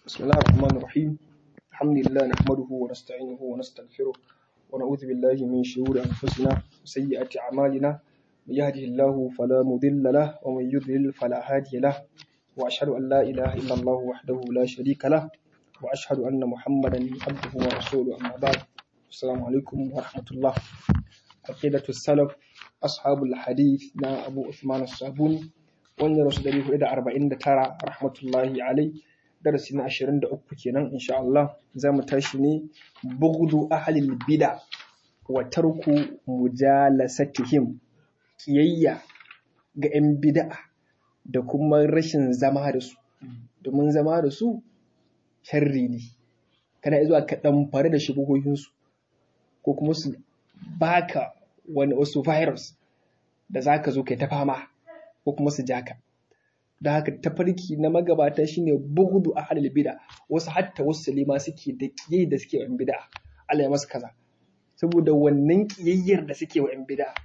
بسم الله الرحمن الرحيم. الحمد لله نحمده ونستعينه ونستغفره ونعوذ بالله من شرور أنفسنا وسيئات أعمالنا. من يهده الله فلا مضل له ومن يضلل فلا هادي له، وأشهد أن لا إله إلا الله وحده لا شريك له، وأشهد أن محمدا عبده ورسوله. أما بعد، السلام عليكم ورحمة الله. عقيدة السلف أصحاب الحديث نا أبو عثمان الصابوني wanda rasu 449 rahmatullahi alai, darasi na 23 kenan insha Allah. Za mu tashi ne bughdu ahlil bid'a wa tarku mujalasatihim, kiyayya ga 'yan bid'a da kuma rashin zama da su, domin zama da su sharri ne. Kana zuwa ka ɗamfare da shubuhohinsu ko kuma su baka wasu virus da za ka zo kai ta fama ko kuma su jaka. Da haka tafarki na magabata shine bughdu ahlil bid'a. Wasu hatta wasu salima suke da kiyayya da suke wa 'yan bid'a, Allah ya masa kaza, saboda wannan kiyayyar da suke wa 'yan bid'a.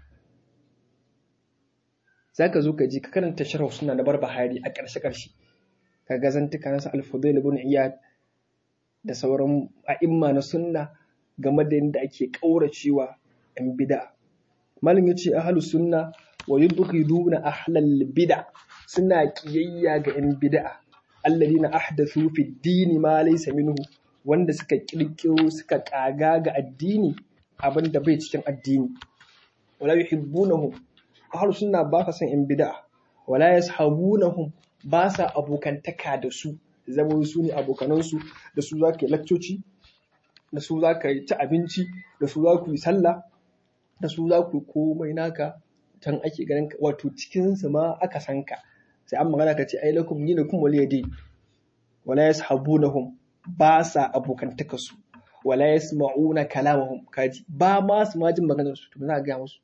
Zaka zo ka ji ka karanta sharh sunna na Barbahari a ƙarshe ka ga zantuka na Al-Fudail ibn Iyad da sauran a'imma na sunna game da yadda ake kauracewa 'yan bid'a. Malam yace ahlus sunna wa yubghiduna ahlal bid'a, suna kiyayya ga 'yan bid'a, alladina ahdathu fi dini ma laysa minhu, wanda suka kirkiro suka kaga ga addini abinda bai cikin addini. Wala yuhibbunahum, ahlus sunna ba sa son 'yan bid'a. Wala yashabunahum, ba sa abokantaka da su, zama su ne abokanansu, da su za ka yi lakcoci, da su za ka yi ci abinci, da su za ku yi sallah, da su za ku yi komai naka. Can ake ganin wato cikinsu ma aka san ka, sai an magana ka ce ai lakum dinakum waliya din. Wala yashabunahum, ba sa abokantaka su. Wala yasma'una kalamahum, kaji ba ma su ma jin maganar su, to za ga musu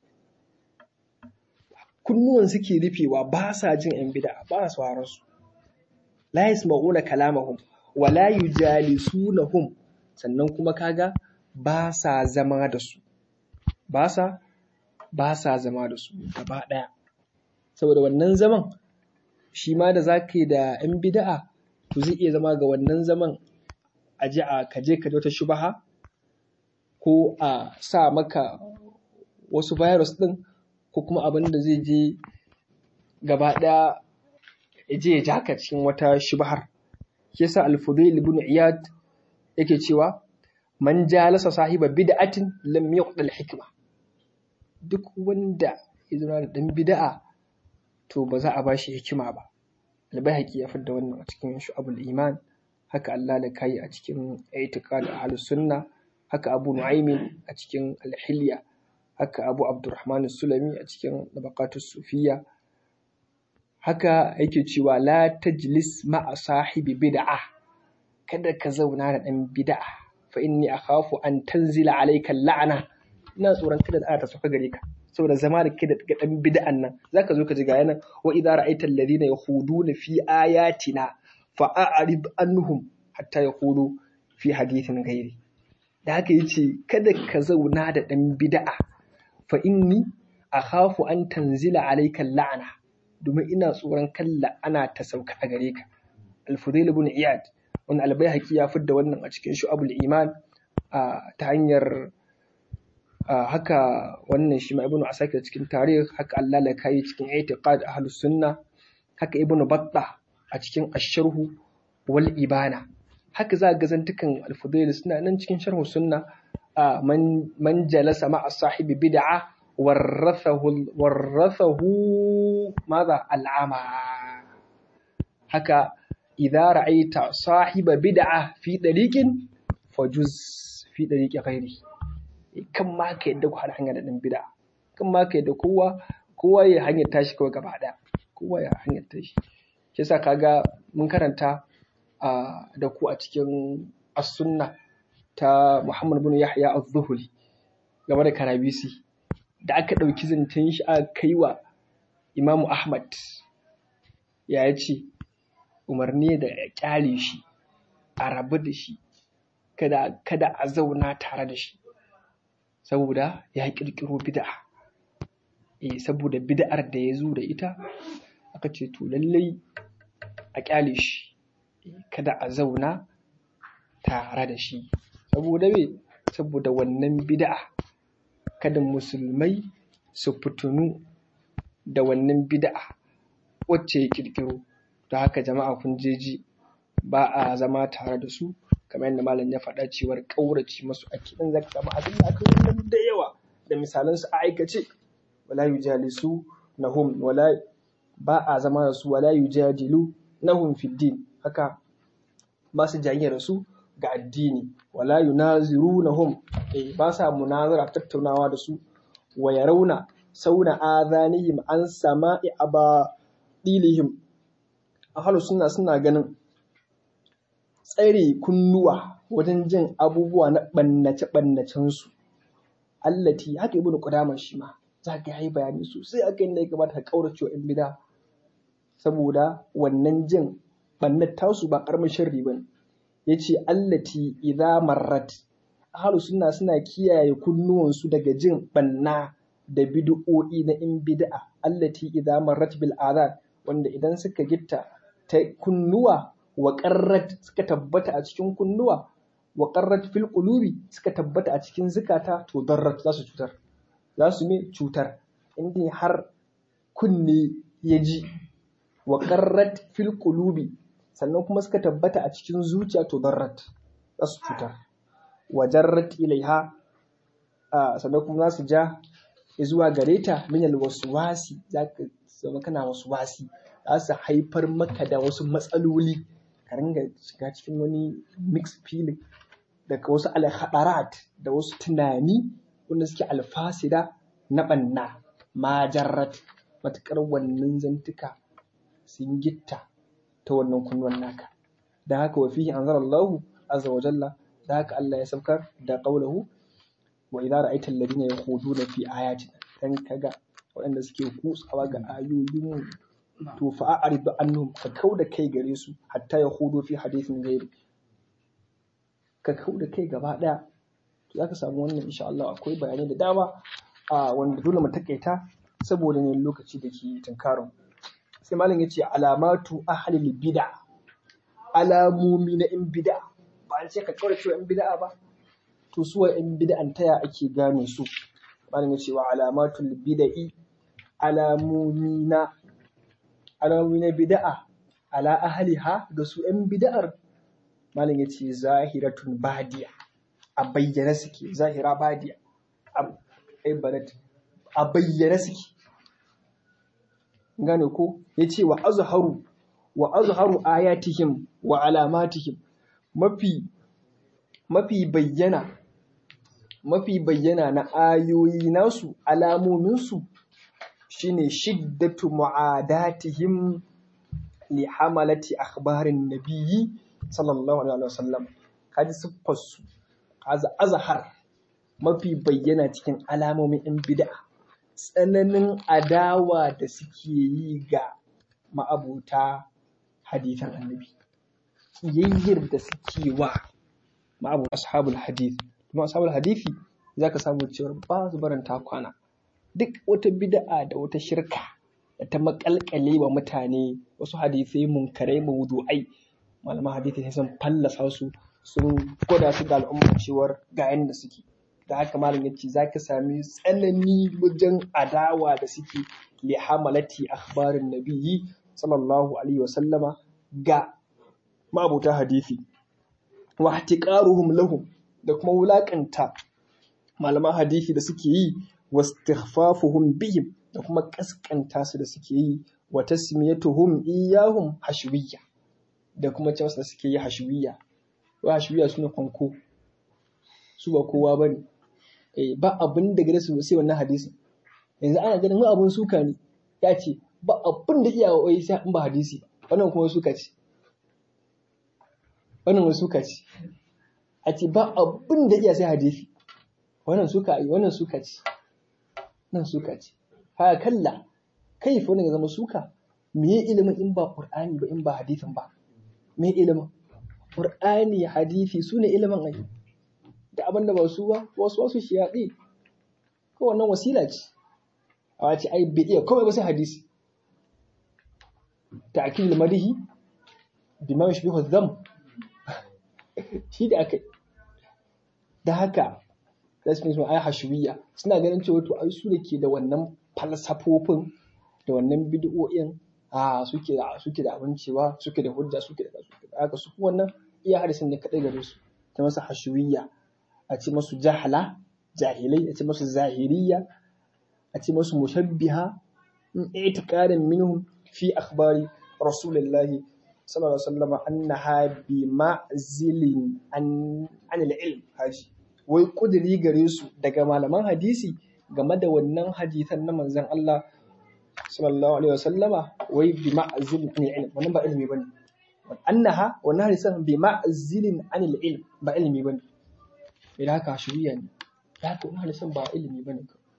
kunnuwan suke rufewa, ba sa jin 'yan bid'a, ba sa sauraron su. La yasma'una kalamahum wala yujalisunahum, sannan kuma kaga ba sa zama da su, ba sa zama da su gaba ɗaya. Saboda wannan zaman shi ma da za ka yi da 'yan bida'a, to zai iya zama ga wannan zaman ka je ka wata shubaha, ko a sa maka wasu virus ɗin, ko kuma abin da zai je gaba ɗaya ya je ya ja ka cikin wata shubahar. Shi yasa Al-Fudail ibn Iyad yake cewa man jalasa sahiba bid'atin lam yuqdal hikma. Duk wanda ya zama da ɗan bida'a, to ba za a ba shi hikima ba. Al-Baihaqi ya fidda wannan a cikin Shu'abul Iman, haka Al-Lalaka'i a cikin I'tiqad Ahlus Sunna, haka Abu Nu'aym a cikin Al-Hilya, haka Abu Abdurrahman As-Sulami a cikin Tabaqatus Sufiyya. Haka yake cewa la tajlis ma'a sahibi bid'a, kada ka zauna da ɗan bid'a, fa inni akhafu an tanzila alayka la'ana, ina tsoron kada da ta sauka gare ka, saboda zama da ke da ɗan bid'an nan zaka zo ka ji ga yana wa idza ra'aita alladhina yakhuduna fi ayatina fa'arid anhum hatta yakhulu fi hadithin ghairi. Da haka yace kada ka zauna da ɗan bid'a, fa inni akhafu an tanzila alayka la'ana, domin ina tsoron kan la'ana ta sauka a gare ka. Al-Fudail ibn Iyad, wanda Al-Baihaqi ya fidda wannan a cikin Shu'abul Iman ta hanyar haka wannan shi ma Ibn Asakir cikin Tarikh, haka Al-Lalaka'i cikin I'tiqad Ahlus Sunna, haka Ibn Battah a cikin Ash-Sharh wal Ibana. Haka za ga zantukan Al-Fudail suna nan cikin Sharh Sunna. Man jalasa ma'a sahibi bid'a warathahu madha al'ama. Haka idza ra'aita sahiba bid'a fi dariqin fajuz fi dariqi ghairi. Kan ma ka yadda ku haɗa hanya da ɗan bid'a, kan ma ka yadda kowa ya hanyar tashi kawai gaba ɗaya, kowa ya hanyar tashi. Shi yasa kaga mun karanta da ku a cikin as-sunna ta Muhammad bin Yahya az-Zuhli game da Karabisi, da aka ɗauki zancen shi aka kai wa Imam Ahmad, ya ce umarni da ya kyale shi, a rabu da shi, kada a zauna tare da shi, saboda ya ƙirƙiro bid'a. Saboda bid'ar da ya zo da ita, aka ce to lallai a ƙyale shi, kada a zauna tare da shi. Saboda me? Saboda wannan bid'a, kada musulmai su fitunu da wannan bid'a wacce ya kirkiro. Da haka jama'a kun ji ba a zama tare da su, kamar yadda malam ya faɗa cewar ƙaurace masu ake. In zaka samu abin da aka yi da yawa da misalan su a aikace, wala yujalisu nahum, wala ba a zama da su, wala yujadilu nahum fi din, haka ba su jayayya da su ga addini, wala yunazirunahum, ba sa munazara tattaunawa da su, wa yarawna sauna adhanihim an sama'i abadilihim. Ahlus sunna suna ganin tsare kunnuwa wajen jin abubuwa na ɓannace-ɓannacen su. Allati, haka ibnu Qudamah shi ma za ka yi bayani sosai akan yadda ya kamata ka kaurace wa ‘yan bid'a, saboda wannan jin ɓannar tasu ba ƙaramin sharri ba ne. Ya ce allati idza marrat, ahlus sunna suna kiyaye kunnuwansu daga jin ɓanna da bid'o'i na ‘yan bid'a. Allati idza marrat bil adhan, wanda idan suka gitta ta kunnuwa, wa qarrat, suka tabbata a cikin kunnuwa, wa qarrat fil qulubi, suka tabbata a cikin zukata, to darrat, za su cutar. Za su me cutar, inda har kunne ya ji, wa qarrat fil qulubi, sannan kuma suka tabbata a cikin zuciya, to darrat, za su cutar. Wa jarrat ilaiha, sannan kuma za su ja zuwa gare ta, min alwaswasi, za ka zama kana waswasi, za su haifar maka da wasu matsaloli, ka ringa shiga cikin wani mixed feeling, daga wasu alhadarat da wasu tunani wanda suke alfasida na ɓanna. Ma jarrat, matuƙar wannan zantuka sun gitta ta wannan kunnuwan naka. Da haka wa fihi anzalallahu azza wa jalla, da haka Allah ya saukar da qaulahu wa idza ra'aita alladhina yakhuduna fi ayatina, dan kaga waɗanda suke kutsawa ga ayoyin, to fa a'rid anhum, ka kauda kai gare su, hatta yakhudu fi hadithin ghairi, ka kauda kai gaba daya. To zaka samu wannan insha Allah. Akwai bayanai da dama wanda dole mu takaita saboda ne lokaci da ke tunkarin. Sai malam yace alamatu ahlil bid'a, alamomi na in bid'a. Ba an ce ka kaurace wa in bid'a ba, to su wa in bid'an taya ake gane su? Malam yace wa alamatul bid'i, alamomi na bid'a ala ahliha, da su ‘yan bid'ar. Malam ya ce zahiratun badiya, a bayyana suke, zahira badiya, a bayyana suke. Gane ko? Ya ce wa azharu ayatihim wa alamatihim, mafi bayyana na ayoyi nasu, alamominsu, shine shiddatu mu'adatihim li hamalati akhbarin nabiyyi sallallahu alaihi wasallam. Kaji siffar su, azhar, mafi bayyana cikin alamomin in bid'a, tsananin adawa da suke yi ga ma'abuta hadithan annabi, kiyayyar da suke wa ma'abuta ashabul hadith. Kuma ashabul hadithi zaka samu cewa ba su baranta kwana. Duk wata bid'a da wata shirka da ta makalkale wa mutane, wasu hadisai munkarai mawdu'ai, malaman hadisi sai sun fallasa su, sun gwada su ga al'umma cewar ga yanda suke. Da haka malam yace zaka sami tsanani wajen adawa da suke li hamalati akhbarin nabiyyi sallallahu alaihi wasallama ga ma'abuta hadisi, wa ihtiqaruhum lahum, da kuma wulakanta malaman hadisi da suke yi, wastighfafuhum bihim, da kuma kaskanta su da suke yi, wa tasmiyatuhum iyahum hashwiyya, da kuma cewa da suke yi hashwiyya. Wa hashwiyya sune kwanko, su ba kowa bane, ba abin da gare su sai wannan hadisi. Yanzu ana ganin mu abun suka ne, ya ce ba abin da iya wai sai in ba hadisi, wannan kuma suka ce, wannan suka ce, a ce ba abin da iya sai hadisi, wannan suka yi, wannan suka ce, nan suka ce. Haka kalla, kai fa wannan ya zama suka, me ilimin in ba Qur'ani ba, in ba hadisin ba? Me ilimin? Qur'ani, hadisi sune ilimin ai. Da abin da ba su ba, wasu shiyaɗi, ko wannan wasila ce. A wace ai bai iya komai ba sai hadisi. Ta'kil madihi bima yushbihu dham shi da aka da haka rasmin ai hashwiya suna ganin cewa to ai su da ke da wannan falsafofin da wannan bid'o'in suke da abin cewa suke da hujja suke da haka su wannan iya hadisin ne kadai gare su ta masa hashwiya a ce masu jahala jahilai a ce masu zahiriya a ce masu mushabbiha in itiqadin minhum fi akhbari rasulullahi sallallahu alaihi wasallam annaha bi ma'zilin an al-ilm haji wai kudiri gare su daga malaman hadisi game da wannan hadisan na manzon Allah sallallahu alaihi wasallama wai bi ma'zilin an al-ilm wannan ba ilimi bane annaha wannan hadisan bi ma'zilin an al-ilm ba ilimi bane idan haka shiriya ne haka wannan hadisan ba ilimi bane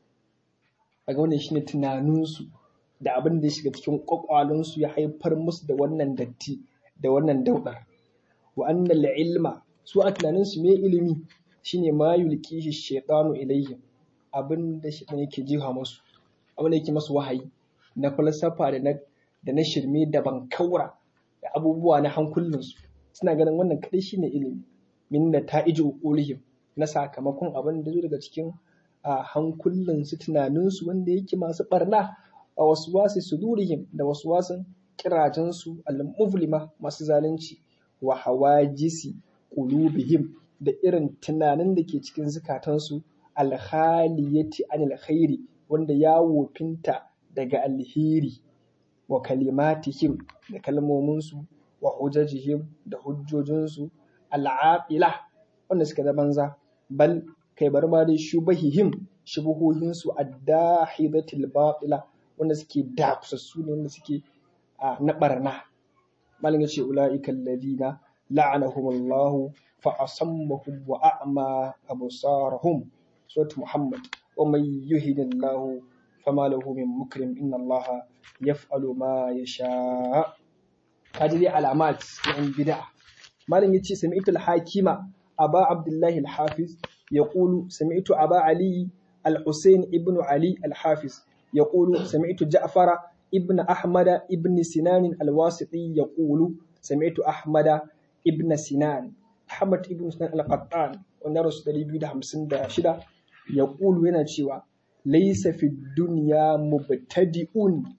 kaga wannan shine tunaninsu da abin da ya shiga cikin kwakwalonsu ya haifar musu da wannan datti da wannan daudar wa annal ilma su a tunaninsu me ilimi shine ma yulqihi shaytanu ilayhim abin da shi yake jiha musu abin da yake masu wahayi na falsafa da na shirme da bankaura da abubuwa na hankulinsu suna ganin wannan kadai shine ilimi min nata'iju uqulihim na sakamakon abin da zo daga cikin hankulinsu tunaninsu wanda yake masu barna a wasu wasu sudurihim da wasu wasun kirajensu al-muflima masu zalunci wa hawajisi qulubihim da irin tunanin da ke cikin zukatansu al-khaliyati anil khairi wanda ya wofinta daga alheri wa kalimatihim da kalmominsu wa hujajihim da hujjojinsu al-aqila wanda suka da banza bal kai bar ma dai shubahihim shubuhohinsu ad-dahidatil batila wanda suke dakusassu ne wanda suke na barna malin yace ulaika alladhina la'anahumullahu fa asammahum wa a'ma absarahum surat muhammad wa man yuhinillahu fama lahu min mukrim inna allaha yaf'alu ma yasha kaji alamat na bid'a malin yace sami'tu al-hakima aba abdullahi al-hafiz yaqulu sami'tu aba ali al-husayn ibn ali al-hafiz يقول سمعت جعفر ابن أحمد ابن سنان الواسطي يقول سمعت أحمد ابن سنان أحمد ابن سنان القطان ونرس دليل همسن شدة يقول هنا شوى ليس في الدنيا مبتدئ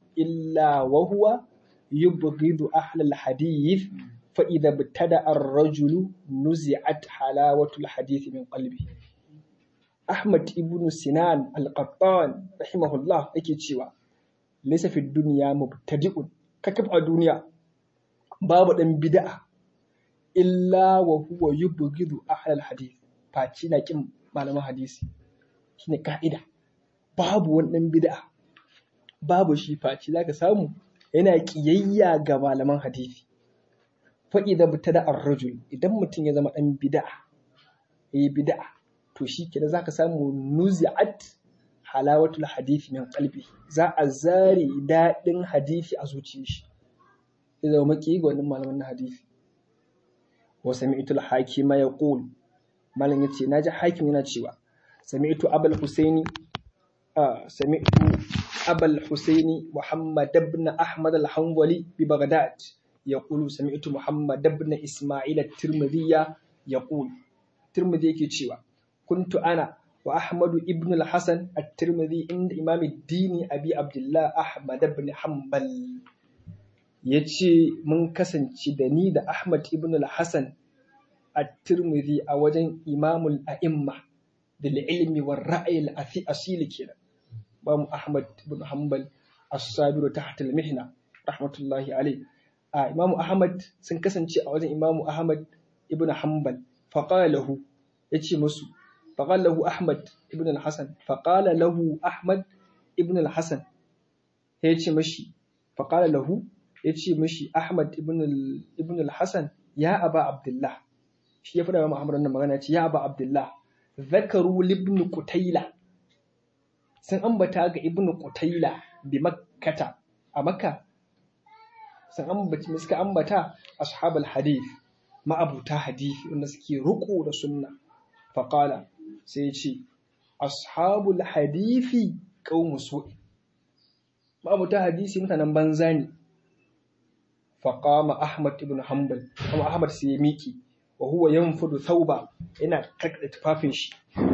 إلا وهو يبغض أهل الحديث فإذا ابتدأ الرجل نزعت حلاوة الحديث من قلبه Ahmad ibn Sinan al-Qattan rahimahullah yake cewa laysa fi dunya mubtadi'un kakab a duniya babu dan bid'a illa wa huwa yubghidu ahlal hadith faci na kin malaman hadisi shine kaida babu wani dan bid'a babu shi faci zaka samu yana kiyayya ga malaman hadisi fa idza btada ar-rajul idan mutun ya zama dan bid'a bid'a to shi ke da za ka samu nuzi'at halawatul hadithi min qalbi za a zare daɗin hadithi a zuciyar shi sai zama maki ga wannan malaman hadithi wa sami'tu al-hakima yaqul malam yace naji hakim yana cewa sami'tu abul husaini muhammad ibn ahmad al-hanbali bi baghdad yaqulu sami'tu muhammad ibn isma'il at-tirmidhi yaqul tirmidhi yake cewa كنت أنا وأحمد ابن الحسن الترمذي عند إمام الدين أبي عبد الله أحمد بن حنبل yace mun kasance da ni da Ahmad ibn al-Hasan at-Tirmidhi a wajen Imamul A'imma da ilmi wa ra'ayi al-asili kenan Imam Ahmad ibn Hanbal as-Sabir tahta al-mihna rahmatullahi alayhi Imam Ahmad sun kasance a wajen Imam Ahmad ibn Hanbal faqala lahu yace musu فقال له أحمد ابن الحسن فقال له أحمد ابن الحسن يجي مشي فقال له يجي مشي أحمد ابن الحسن يا أبا عبد الله شيء فدا ما أمرنا مغنى يا أبا عبد الله ذكروا لابن قتيلة سن أنبتا ابن قتيلة بمكة أمكة سن أنبتا أصحاب الحديث ما أبو حديث ونسكي ركو لسنة فقال sai ce ashabul hadithi qaumu su'i babu ta hadisi mutanen banza ne faqama Ahmad ibn Hanbal kuma Ahmad sai ya miki wa huwa yanfudu thawba yana karkada tufafin shi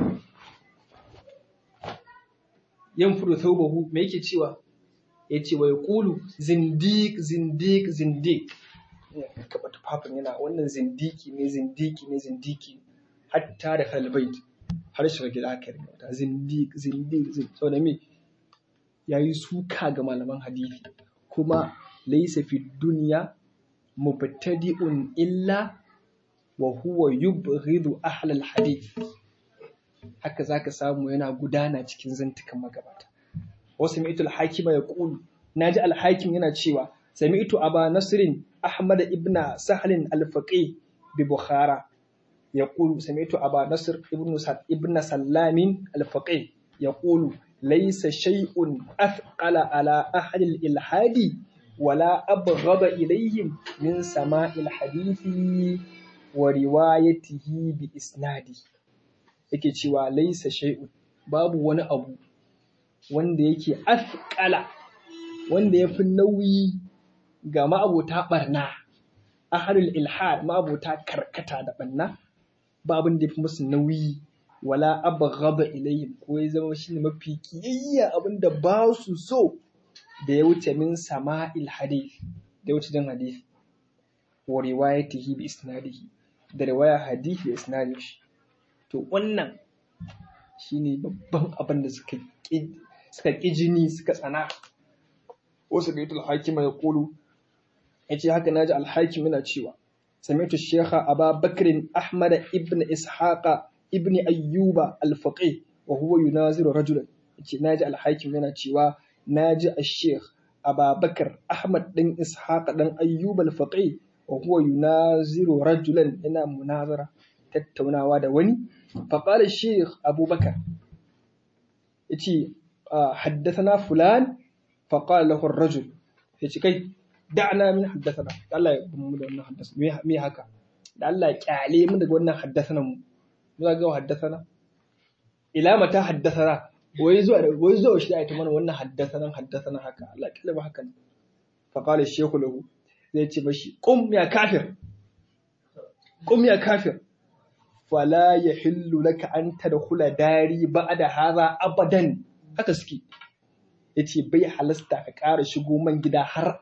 yanfudu thawbahu me yake cewa yace wa yaqulu zindiq zindiq zindiq ya kaba tufafin yana wannan zindiki ne zindiki ne zindiki hatta da kalbait har shiga gida aka rubuta zindiq zindiq saboda me yayi suka ga malaman hadisi kuma laysa fi dunya mubtadi'un illa wa huwa yubghidu ahlal hadith haka zaka samu yana gudana cikin zantukan magabata wasu sami'tu al-hakima yaqulu naji al-hakim yana cewa sami'tu aba nasrin ahmad ibn sahl al-faqih bi bukhara yaqulu sami'tu aba nasr ibn salam al-faqih yaqulu laysa shay'un athqala ala ahli al-ilhadi wala abghada ilayhim min sama'il hadithi wa riwayatihi bi isnadi yake cewa laysa shay'un babu wani abu wanda yake athqala wanda yafi nauyi ga ma'abota barna ahlul ilhad ma'abota karkata da barna babun da yafi musu nauyi wala abghada ilayhim ko ya zama shine mafi kiyayya abinda ba su so da ya wuce min sama'il hadith da ya wuce din hadith wa riwayatihi bi isnadihi da riwaya hadith da isnadin shi to wannan shine babban abin da suka ƙi jini suka tsana wasu baitul hakima ya kulu yace haka naji al-hakim yana cewa sami'tu shaykha Aba Bakr Ahmad ibn Ishaqa ibn Ayyuba al-Faqih wa huwa yunaziru rajulan yace naji al-hakim yana cewa naji al-shaykh Aba Bakr Ahmad dan Ishaqa dan Ayyub al-Faqih wa huwa yunaziru rajulan yana munazara tattaunawa da wani فقال الشيخ أبو بكر حدثنا فلان فقال له الرجل كي دعنا من حدثنا الله يبمنا حدثنا مي هكا الله يعلي من قلنا حدثنا مو قالوا حدثنا إلى متى حدثنا ويزو ايش دايت من وانا حدثنا هكا الله كلمه هكا فقال الشيخ له زي مشي قم يا كافر قم يا كافر fala ya hillu laka an tadkhula dari ba'da hadha abadan haka suke yace bai halasta ka ƙara shigo man gida har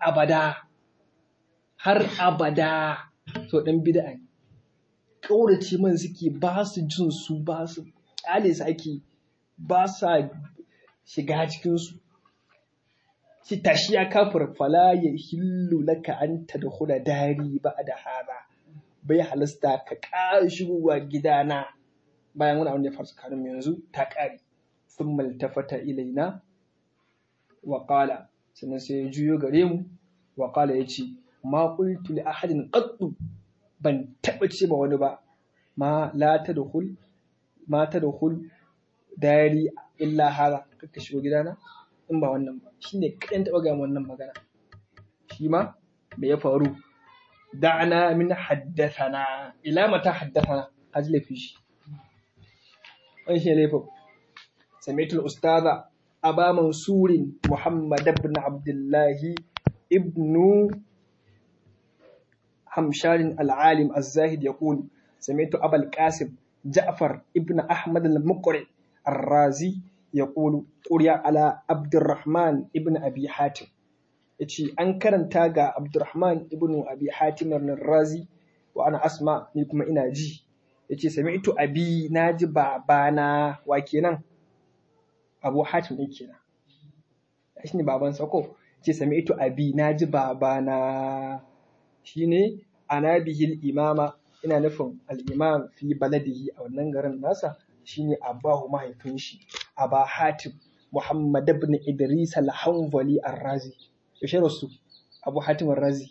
abada to dan bid'a ne kaurace man suke ba su jin su ba su kyale su ake ba sa shiga cikin su shi tashi ya kafir fala ya hillu laka an tadkhula dari ba'da hadha bai halasta ka ƙara shigowa gidana bayan wani abin da ya faru tsakanin yanzu ta ƙare sun maltafata ilaina wa qala sannan sai ya juyo gare mu wa qala yace ma qultu li ahadin qattu ban taba ce ma wani ba ma tadkhul dari illa hada kaka shigo gidana in ba wannan ba shine kadan taba ga wannan magana shi ma me ya faru دعنا من حدثنا إلى متى حدثنا أجل فيش أيش يلفو سمعت الأستاذ أبا منصور محمد بن عبد الله ابن حمشان العالم الزاهد يقول سمعت أبا القاسم جعفر ابن أحمد المقري الرازي يقول قرئ على عبد الرحمن ابن أبي حاتم yace an karanta ga Abdurrahman ibn Abi Hatim ar-Razi wa ana asma ni kuma ina ji yace sami'tu abi naji babana wa kenan Abu Hatim ne kenan shine baban sa ko yace sami'tu abi naji babana shine anabihil imama ina nufin al-imam fi baladihi a wannan garin nasa shine abahu mahaifin shi Aba Hatim Muhammad ibn Idris al-Hanbali ar-Razi yaushe rasu Abu Hatim ar-Razi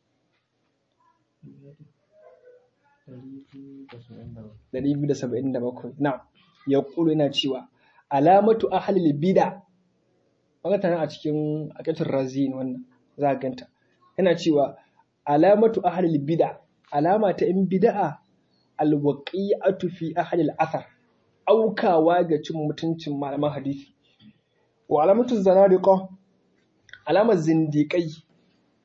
277 na'am ya kulu yana cewa alamatu ahlil bid'a wannan tana a cikin aqatul razi ne wannan za ka ganta yana cewa alamatu ahlil bid'a alama ta in bid'a alwaqi'atu fi ahlil athar aukawa ga cin mutuncin malaman hadisi wa alamatu zanadiqa alamar zindiƙai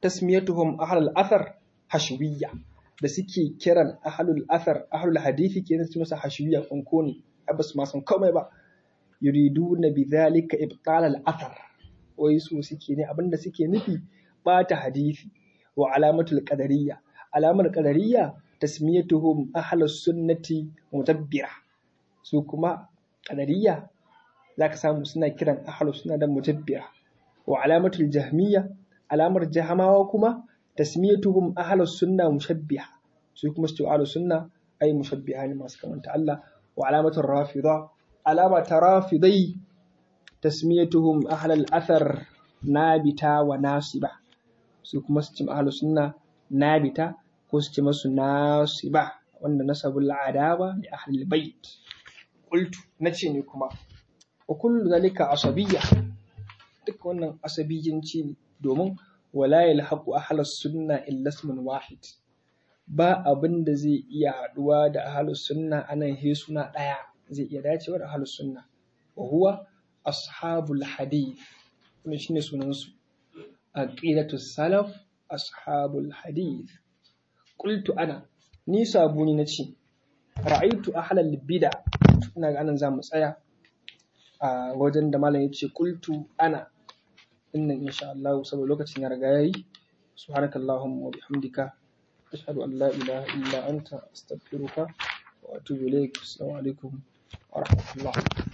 tasmiyatuhum ahlul athar hashwiyya, da suke kiran ahlul athar ahlul hadisi kenan su masa hashwiyya fanko ne abbas ma san komai ba, yuriduna bidhalika ibtal al athar, wai su suke ne abinda suke nufi bata hadisi. Wa alamatul qadariyya, alamar qadariyya tasmiyatuhum ahlus sunnati mutabbira, su kuma qadariyya zaka samu suna kiran ahlus sunna da mutabbira. Wa alamatul jahmiyya, alamar jahamawa kuma tasmiyatuhum ahlus sunna mushabbiha, su kuma su ce ahlus sunna ay mushabbiha ne masu kamanta Allah. Wa alamatul rafida, alama ta rafidai tasmiyatuhum ahlal athar nabita wa nasiba, su kuma su ce ahlus sunna nabita ko su ce masu nasiba wanda nasabul adawa li ahlil bait. Qultu, nace ne kuma wa kullu zalika asabiyya, duk wannan asabiyyanci ne, domin wala yalhaqu ahlus sunna illa ismun wahid, ba abin da zai iya haduwa da ahlus sunna anan he suna daya zai iya dacewa da ahlus sunna, wa huwa ashabul hadith, wannan shine sunan su, aqidatus salaf ashabul hadith. Qultu ana, ni sabuni nace ra'aytu ahlal bid'a, ina ga anan zamu tsaya a wajen da malam yace qultu ana innan insha Allah, saboda lokacin ya riga yayi. Subhanakallahumma wa bihamdika ashhadu an la ilaha illa anta astaghfiruka wa atubu ilaik. Assalamu alaikum wa rahmatullah.